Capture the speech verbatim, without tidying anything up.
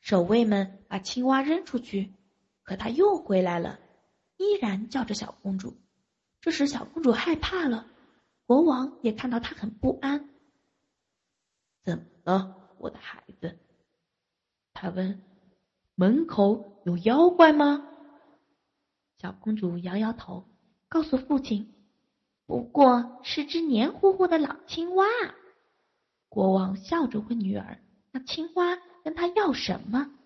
守卫们把青蛙扔出去，可它又回来了，依然叫着小公主。这时小公主害怕了，国王也看到她很不安。怎么了，我的孩子？他问。门口有妖怪吗？小公主摇摇头，告诉父亲，不过是只黏糊糊的老青蛙。国王笑着问女儿，那青蛙跟他要什么？